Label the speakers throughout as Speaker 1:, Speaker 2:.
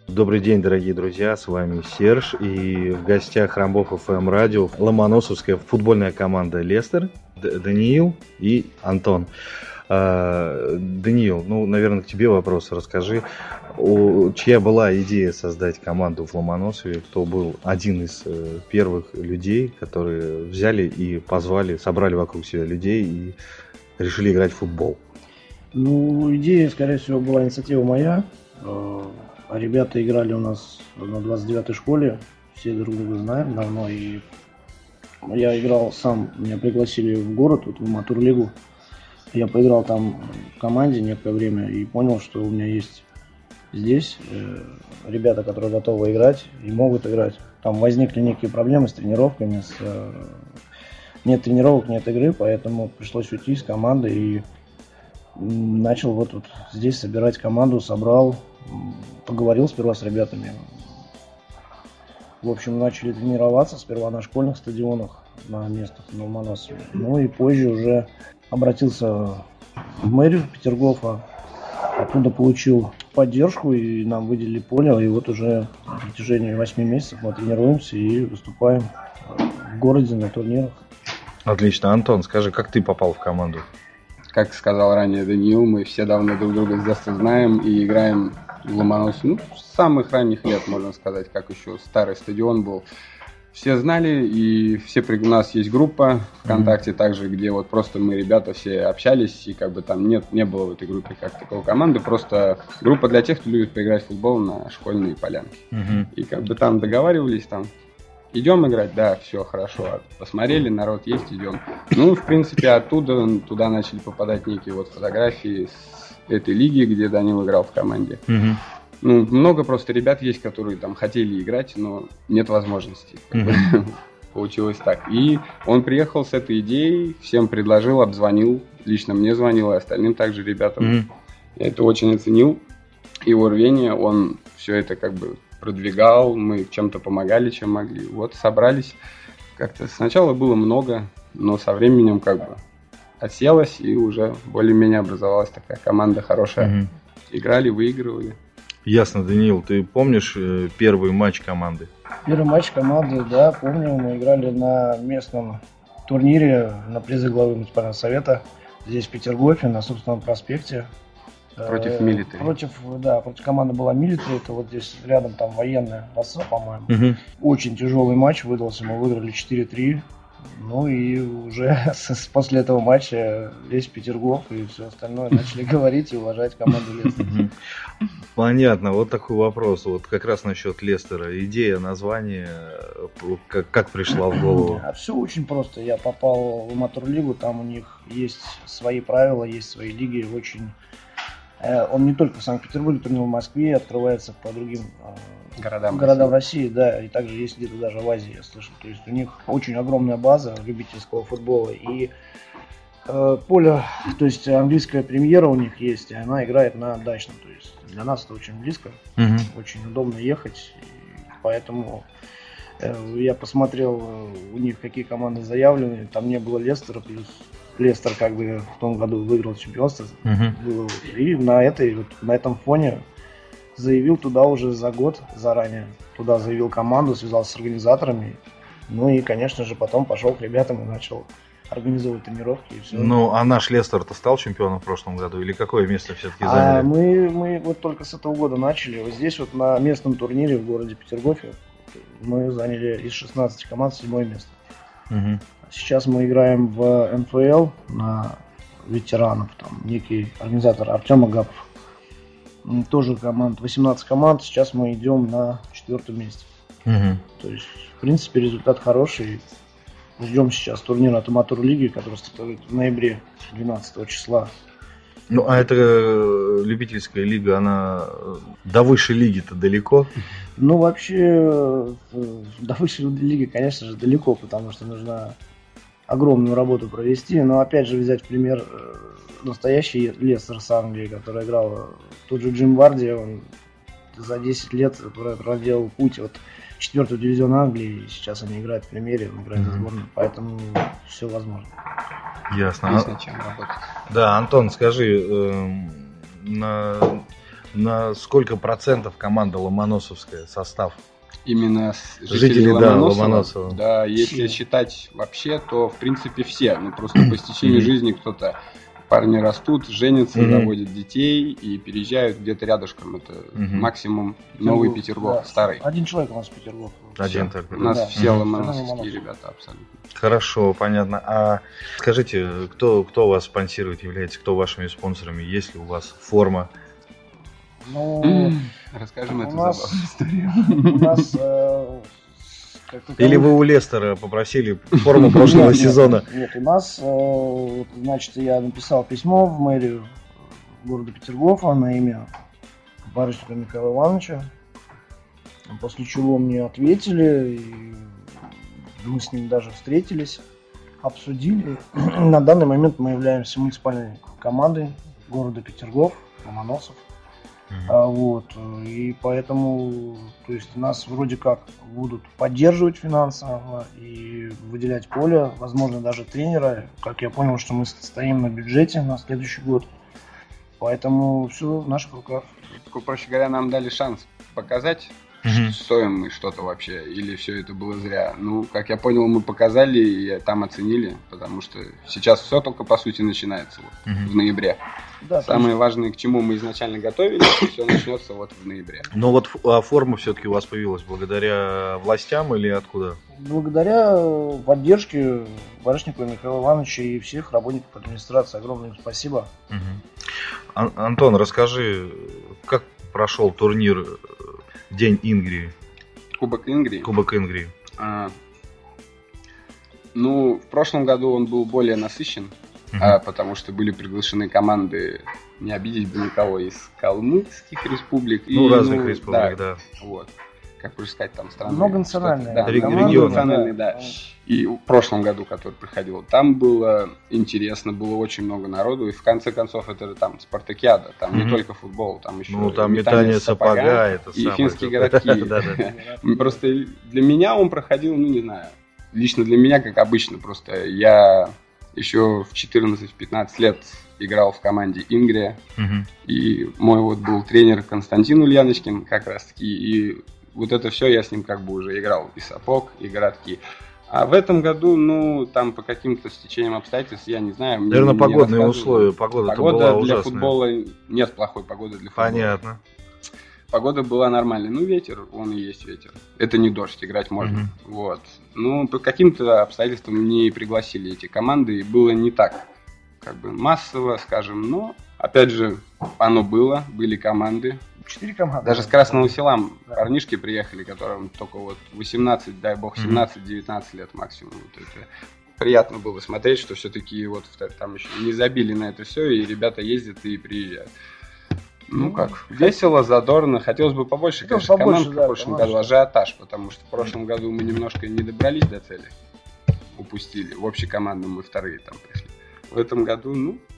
Speaker 1: Добрый день, дорогие друзья, с вами Серж, и в гостях Рамбов ФМ радио ломоносовская футбольная команда Лестер, Даниил и Антон. Даниил, наверное, к тебе вопрос. Расскажи, чья была идея создать команду в Ломоносове, кто был один из первых людей, которые взяли и позвали, собрали вокруг себя людей и решили играть в футбол?
Speaker 2: Идея, скорее всего, была инициатива моя. Ребята играли у нас на 29-й школе, все друг друга знаем давно, и я играл сам, меня пригласили в город, в Матур-лигу. Я поиграл там в команде некое время и понял, что у меня есть здесь ребята, которые готовы играть и могут играть. Там возникли некие проблемы с тренировками, нет тренировок, нет игры, поэтому пришлось уйти из команды и начал вот здесь собирать команду, собрал, поговорил сперва с ребятами. В общем, начали тренироваться сперва на школьных стадионах, на местах, на Ломоносове. И позже уже обратился в мэрию Петергофа, оттуда получил поддержку, и нам выделили поле, и вот уже на протяжении 8 месяцев мы тренируемся и выступаем в городе на турнирах.
Speaker 1: Отлично. Антон, скажи, как ты попал в команду?
Speaker 3: Как сказал ранее Даниил, мы все давно друг друга с детства знаем и играем в Ломоносове. С самых ранних лет, можно сказать, как еще старый стадион был. Все знали, и у нас есть группа ВКонтакте также, где вот просто мы, ребята, все общались, и там не было в этой группе как такого команды, просто группа для тех, кто любит поиграть в футбол на школьные полянки. И там договаривались, идем играть, да, все хорошо, посмотрели, народ есть, идем. В принципе, оттуда туда начали попадать некие фотографии с этой лиги, где Данил играл в команде. Много просто ребят есть, которые хотели играть, но нет возможности. Получилось так. И он приехал с этой идеей, всем предложил, обзвонил, лично мне звонил, и остальным также ребятам. Я это очень оценил. Его рвение, он все это продвигал, мы чем-то помогали, чем могли. Собрались. Как-то сначала было много, но со временем отселось, и уже более-менее образовалась такая команда хорошая. Играли, выигрывали.
Speaker 1: Ясно, Даниил, ты помнишь первый матч команды?
Speaker 2: Первый матч команды, да, помню. Мы играли на местном турнире на призы главы муниципального совета. Здесь в Петергофе, на собственном проспекте.
Speaker 3: Против Милитари.
Speaker 2: Против команды была Милитари. Это вот здесь рядом военная роса, по-моему. Очень тяжелый матч выдался. Мы выиграли 4-3. И уже после этого матча весь Петергоф и все остальное начали говорить и уважать команду Лестера.
Speaker 1: Понятно. Вот такой вопрос. Как раз насчет Лестера. Идея, название, как пришла в голову?
Speaker 2: Все очень просто. Я попал в Матур-лигу. Там у них есть свои правила, есть свои лиги. Он не только в Санкт-Петербурге, но и в Москве, открывается по другим городам России, да, и также есть где-то даже в Азии, я слышал. То есть у них очень огромная база любительского футбола, и поле, то есть английская премьера у них есть, и она играет на дачном, то есть для нас это очень близко, очень удобно ехать, поэтому я посмотрел у них, какие команды заявлены, там не было Лестера, плюс Лестер в том году выиграл чемпионство, и на этом фоне заявил туда уже за год заранее. Туда заявил команду, связался с организаторами. И, конечно же, потом пошел к ребятам и начал организовывать тренировки и все.
Speaker 1: А наш Лестер-то стал чемпионом в прошлом году? Или какое место все-таки заняли?
Speaker 2: Мы только с этого года начали. Здесь на местном турнире в городе Петергофе мы заняли из 16 команд 7-е место. Сейчас мы играем в НФЛ на ветеранов. Там некий организатор Артем Агапов. Тоже 18 команд. Сейчас мы идем на 4-м месте. То есть, в принципе, результат хороший. Ждем сейчас турнира от Матур-лиги, который стартует в ноябре 12 числа.
Speaker 1: Это любительская лига, она до высшей лиги-то далеко?
Speaker 2: Вообще, до высшей лиги, конечно же, далеко, потому что нужно огромную работу провести. Но, опять же, взять в пример настоящий Лестер с Англии, который играл, тот же Джим Варди, он за 10 лет проделал путь от 4-го дивизиона Англии, и сейчас они играют в премьере, он играет за сборную, поэтому все возможно.
Speaker 1: Ясно.
Speaker 3: Есть над чем работать.
Speaker 1: Да, Антон, скажи, на сколько процентов команда ломоносовская, состав?
Speaker 3: Именно
Speaker 1: Жители Ломоносова.
Speaker 3: Да, если считать вообще, то в принципе все. Ну просто по стечению жизни кто-то, парни растут, женятся, заводят детей и переезжают где-то рядышком. Это максимум Новый Петергоф, старый.
Speaker 2: Один человек у нас в Петергоф.
Speaker 1: Один только.
Speaker 3: У нас все ломоносовские ребята абсолютно.
Speaker 1: Хорошо, понятно. А скажите, кто вас спонсирует, является, кто вашими спонсорами? Есть ли у вас форма?
Speaker 2: Ну,
Speaker 3: расскажем эту
Speaker 2: нас,
Speaker 3: забавную историю.
Speaker 2: У нас...
Speaker 1: Или вы у Лестера попросили форму прошлого сезона?
Speaker 2: Нет, у нас, значит, я написал письмо в мэрию города Петергофа на имя Барышника Михаила Ивановича, после чего мне ответили, и мы с ним даже встретились, обсудили. На данный момент мы являемся муниципальной командой города Петергоф, Ломоносов. Вот, и поэтому, то есть нас вроде как будут поддерживать финансово и выделять поле, возможно даже тренера, как я понял, что мы стоим на бюджете на следующий год, поэтому все в наших руках.
Speaker 3: Проще говоря, нам дали шанс показать, стоим мы что-то вообще, или все это было зря. Ну, как я понял, мы показали и там оценили, потому что сейчас все только по сути начинается вот, в ноябре. Да, самое важное, к чему мы изначально готовились, все начнется вот в ноябре.
Speaker 1: Но вот форма все-таки у вас появилась благодаря властям или откуда?
Speaker 2: Благодаря поддержке Барышникова Михаила Ивановича и всех работников администрации. Огромное им спасибо.
Speaker 1: Антон, расскажи, как прошел турнир День Ингрии?
Speaker 3: Кубок Ингрии?
Speaker 1: Кубок Ингрии.
Speaker 3: Ну, в прошлом году он был более насыщен. Потому что были приглашены команды, не обидеть бы никого, из калмыцких республик.
Speaker 1: Ну, разных республик, да.
Speaker 3: Вот. Как уже сказать, там страны.
Speaker 2: Многонациональные.
Speaker 3: Да, многонациональные, да. И в прошлом году, который приходил, там было интересно, было очень много народу. И в конце концов, это там спартакиада. Там не только футбол, там еще
Speaker 1: там метание сапога это
Speaker 3: и финские городки. Просто для меня он проходил, ну не знаю, лично для меня, как обычно, просто я... Еще в 14-15 лет играл в команде Ингрия. И мой вот был тренер Константин Ульяночкин как раз таки. И вот это все я с ним как бы уже играл. И сапог, и городки. А в этом году, ну, там по каким-то стечениям обстоятельств, я не знаю.
Speaker 1: Наверное, погодные условия. Погода была ужасная.
Speaker 3: Для футбола нет плохой погоды для футбола.
Speaker 1: Понятно.
Speaker 3: Погода была нормальная. Ну, ветер, он и есть ветер. Это не дождь, играть можно. Вот. Ну, по каким-то обстоятельствам не пригласили эти команды, и было не так, как бы массово, скажем, но, опять же, оно было, были команды.
Speaker 2: 4 команды.
Speaker 3: Даже с Красного Села парнишки приехали, которым только вот 18, дай бог, 17-19 лет максимум. Вот это приятно было смотреть, что все-таки вот там еще не забили на это все, и ребята ездят и приезжают. Ну как, весело, задорно. Хотелось бы побольше, конечно, команд в прошлом году. Ажиотаж, потому что в прошлом году мы немножко не добрались до цели. Упустили. В общекомандном мы вторые там пришли. В этом году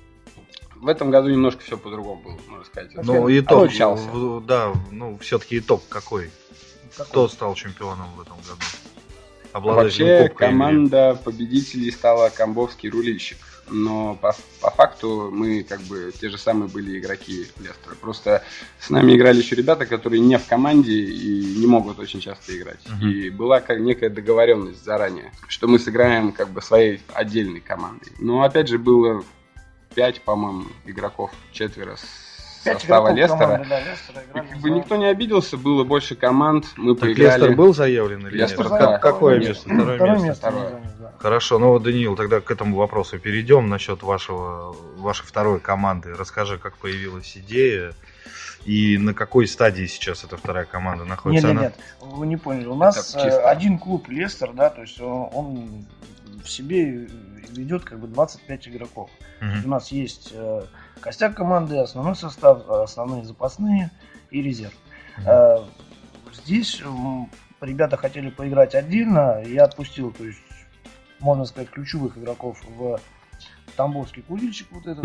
Speaker 3: немножко все по-другому было, можно сказать.
Speaker 1: Ну, итог, да, ну, все-таки итог какой? Кто стал чемпионом в этом году?
Speaker 3: Вообще, команда победителей стала Камбовский Рулильщик. Но по факту мы как бы те же самые были игроки Лестера. Просто с нами играли еще ребята, которые не в команде и не могут очень часто играть. И была некая договоренность заранее, что мы сыграем как бы своей отдельной командой. Но опять же было 5, по-моему, игроков, 4 состава Лестера. И как бы никто не обиделся, было больше команд, мы проиграли.
Speaker 1: Лестер был заявлен или нет? Какое место?
Speaker 2: Второе место.
Speaker 1: Хорошо, ну вот, Даниил, тогда к этому вопросу перейдем насчет вашей второй команды. Расскажи, как появилась идея и на какой стадии сейчас эта вторая команда находится?
Speaker 2: Нет, вы не поняли. У нас один клуб Лестер, да, то есть он в себе ведет как бы 25 игроков. У нас есть костяк команды, основной состав, основные запасные и резерв. Здесь ребята хотели поиграть отдельно, я отпустил, то есть, можно сказать, ключевых игроков в Тамбовский курильщик вот этот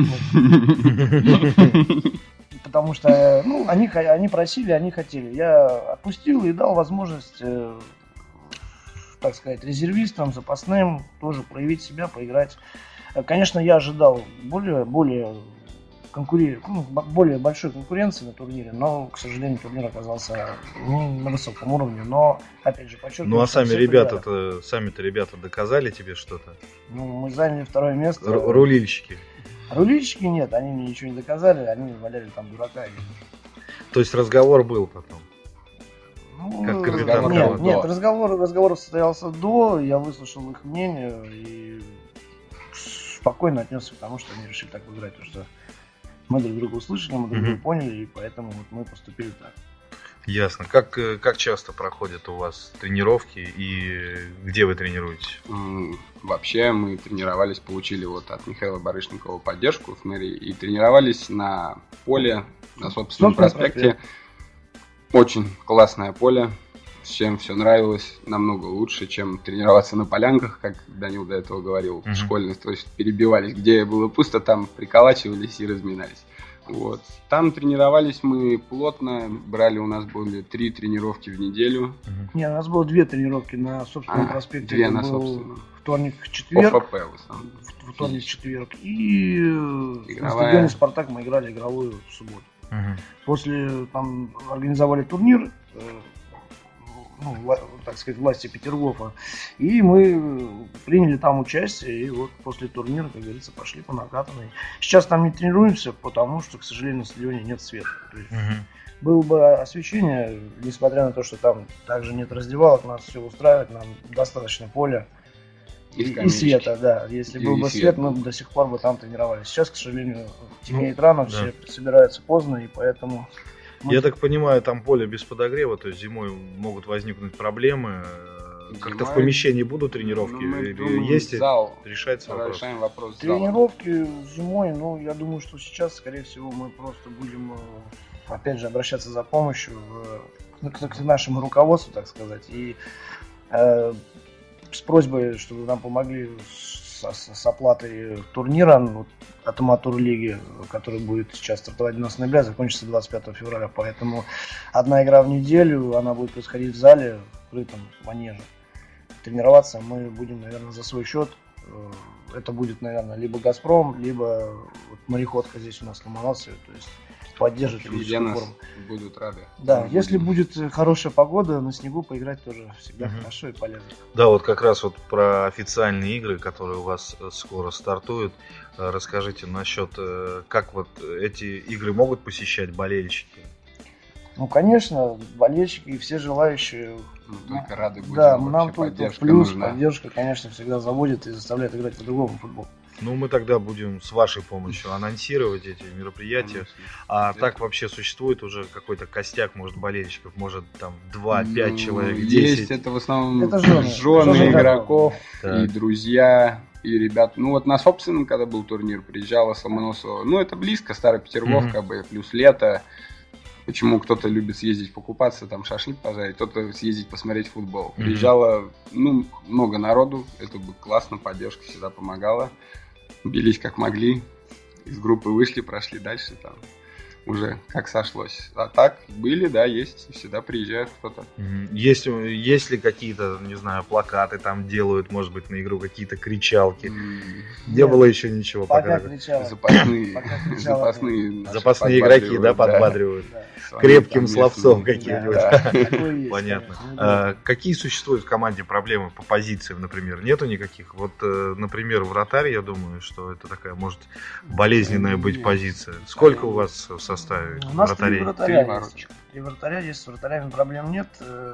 Speaker 2: вот. Потому что, ну, они просили, они хотели. Я отпустил и дал возможность, так сказать, резервистам, запасным тоже проявить себя, поиграть. Конечно, я ожидал более более большой конкуренции на турнире, но, к сожалению, турнир оказался не на высоком уровне, но, опять же, подчеркиваю...
Speaker 1: Ну, а сами ребята доказали тебе что-то?
Speaker 2: Ну, мы заняли 2 место.
Speaker 1: Рулильщики?
Speaker 2: Рулильщики нет, они мне ничего не доказали, они валяли там дурака.
Speaker 1: То есть разговор был потом?
Speaker 2: Ну,
Speaker 1: как капитан команды?
Speaker 2: Нет, разговор состоялся до, я выслушал их мнение и спокойно отнесся к тому, что они решили так играть, потому что мы друг друга услышали, мы друг друга поняли, и поэтому вот мы поступили так.
Speaker 1: Ясно. Как часто проходят у вас тренировки и где вы тренируетесь?
Speaker 3: Вообще мы тренировались, получили вот от Михаила Барышникова поддержку в мэрии и тренировались на поле, на собственном проспекте. Очень классное поле, всем все нравилось, намного лучше, чем тренироваться на полянках, как Данил до этого говорил, школьных, то есть перебивались, где было пусто, там приколачивались и разминались. Вот. Там тренировались мы плотно, у нас были 3 тренировки в неделю.
Speaker 2: Нет, у нас было 2 тренировки на собственном проспекте.
Speaker 3: 2 на собственном.
Speaker 2: Вторник, четверг.
Speaker 3: ОФП в основном.
Speaker 2: Вторник, четверг. И на стадионе «Спартак» мы играли игровую в субботу. После там организовали турнир, так сказать, власти Петергофа, и мы приняли там участие, и вот после турнира, как говорится, пошли по накатанной. Сейчас там не тренируемся, потому что, к сожалению, на стадионе нет света. То есть, было бы освещение, несмотря на то, что там также нет раздевалок, нас все устраивает, нам достаточно поля и света, да. Если был бы свет, мы до сих пор бы там тренировались. Сейчас, к сожалению, темнеет рано, все собираются поздно, и поэтому...
Speaker 1: Я так понимаю, там поле без подогрева, то есть зимой могут возникнуть проблемы. Как-то в помещении будут тренировки? Есть
Speaker 3: зал,
Speaker 1: решается
Speaker 3: вопрос.
Speaker 2: Тренировки зимой, я думаю, что сейчас, скорее всего, мы просто будем, опять же, обращаться за помощью к нашему руководству, так сказать, и с просьбой, чтобы нам помогли с оплатой турнира от Аматор-лиги, который будет сейчас стартовать 12 ноября, закончится 25 февраля. Поэтому 1 игра в неделю, она будет происходить в зале, в крытом манеже. Тренироваться мы будем, наверное, за свой счет. Это будет, наверное, либо «Газпром», либо мореходка здесь у нас в Ломоносове. То есть поддерживать физическую форму.
Speaker 3: Будут рады.
Speaker 2: Да, если будет хорошая погода, на снегу поиграть тоже всегда хорошо и полезно.
Speaker 1: Да, вот как раз вот про официальные игры, которые у вас скоро стартуют. Расскажите насчет, как вот эти игры могут посещать болельщики?
Speaker 2: Ну, конечно, болельщики и все желающие.
Speaker 3: Только рады будем.
Speaker 2: Да, нам тут плюс
Speaker 3: нужна.
Speaker 2: Поддержка, конечно, всегда заводит и заставляет играть по-другому в футбол.
Speaker 1: Ну, мы тогда будем с вашей помощью анонсировать эти мероприятия. А так вообще существует уже какой-то костяк, может, болельщиков, может, там 2-5 человек, 10?
Speaker 3: Есть, это в основном
Speaker 2: это
Speaker 3: жены игроков и друзья, и ребят. Ну, вот на собственном, когда был турнир, приезжала с Ломоносова. Ну, это близко, Старый Петергоф, как бы, плюс лето. Почему кто-то любит съездить покупаться, там шашлык пожарить, кто-то съездить посмотреть футбол. Приезжало, много народу, это было классно, поддержка всегда помогала. Бились как могли, из группы вышли, прошли дальше, там уже как сошлось. А так были, да, есть, всегда приезжает кто-то.
Speaker 1: Есть ли какие-то, не знаю, плакаты там делают, может быть, на игру какие-то кричалки? Не было еще ничего пока. Запасные игроки, да, подбадривают. Крепким словцом каким-нибудь. Понятно. Какие существуют в команде проблемы по позициям, например? Нету никаких? Вот, например, вратарь, я думаю, что это такая, может, болезненная быть позиция. Сколько у вас в составе
Speaker 2: у нас
Speaker 1: вратарей?
Speaker 2: 3 вратаря есть. 3 вратаря есть, с вратарями проблем нет.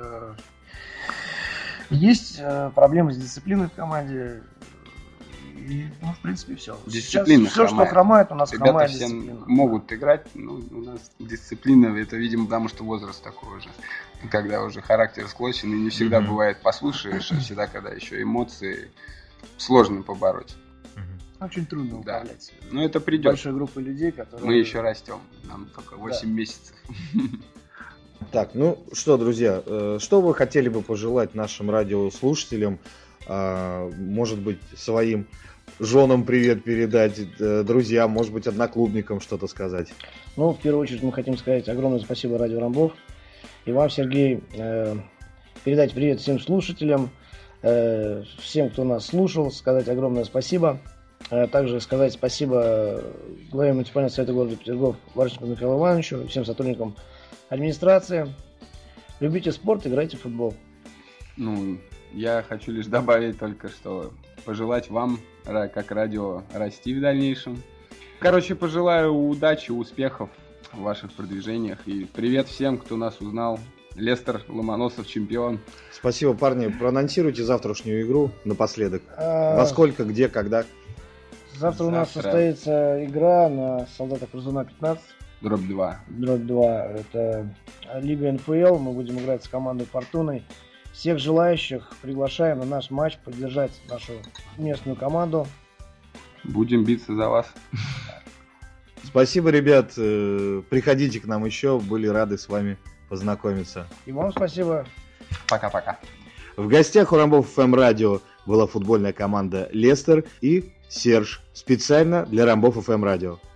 Speaker 2: Есть проблемы с дисциплиной в команде. И, в принципе, все.
Speaker 3: Дисциплина
Speaker 2: все, что хромает, у нас
Speaker 3: ребята
Speaker 2: хромает
Speaker 3: все
Speaker 2: дисциплина.
Speaker 3: Могут играть, у нас дисциплина, это, видимо, потому что возраст такой уже. Когда уже характер склочен, и не всегда бывает послушаешь, а всегда, когда еще эмоции, сложно побороть.
Speaker 2: Очень трудно управлять.
Speaker 3: Но это придет.
Speaker 2: Большой группой людей, которые...
Speaker 3: Мы еще растем, нам только 8 месяцев.
Speaker 1: Так, ну что, друзья, что вы хотели бы пожелать нашим радиослушателям? Может быть, своим женам привет передать, друзьям, может быть, одноклубникам что-то сказать?
Speaker 2: Ну, в первую очередь, мы хотим сказать огромное спасибо Радио Рамбов. И вам, Сергей, передать привет всем слушателям, всем, кто нас слушал, сказать огромное спасибо. Также сказать спасибо главе муниципального совета города Петергоф Варченко Михаилу Ивановичу и всем сотрудникам администрации. Любите спорт, играйте в футбол.
Speaker 3: Ну, я хочу лишь добавить только, что пожелать вам, как радио, расти в дальнейшем. Короче, пожелаю удачи, успехов в ваших продвижениях. И привет всем, кто нас узнал. Лестер Ломоносов чемпион.
Speaker 1: Спасибо, парни. Проанонсируйте завтрашнюю игру напоследок. Во сколько, где, когда?
Speaker 2: Завтра у нас состоится игра на Солдата Крузуна 15.
Speaker 3: Дробь 2.
Speaker 2: Дробь 2. Это Лига НФЛ. Мы будем играть с командой Фортуной. Всех желающих приглашаем на наш матч поддержать нашу местную команду.
Speaker 3: Будем биться за вас.
Speaker 1: Спасибо, ребят. Приходите к нам еще. Были рады с вами познакомиться.
Speaker 2: И вам спасибо.
Speaker 3: Пока-пока.
Speaker 1: В гостях у Рамбов ФМ Радио была футбольная команда Лестер и Серж. Специально для Рамбов ФМ Радио.